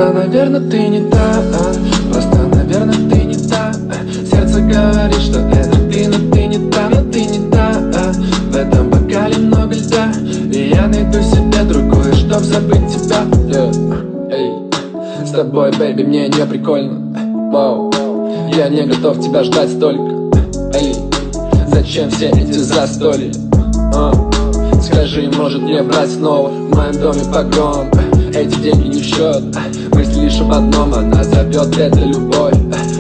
Просто, наверное, ты не та. Просто, наверное, ты не та. Сердце говорит, что это ты, но ты не та, но ты не та. В этом бокале много льда, и я найду себе другую, чтоб забыть тебя. С тобой, бэйби, мне не прикольно. Я не готов тебя ждать столько. Зачем все эти застолья? Скажи, может мне брать снова? В моем доме погром. Эти деньги не в счет. Мысли лишь об одном, она зовет, это любовь.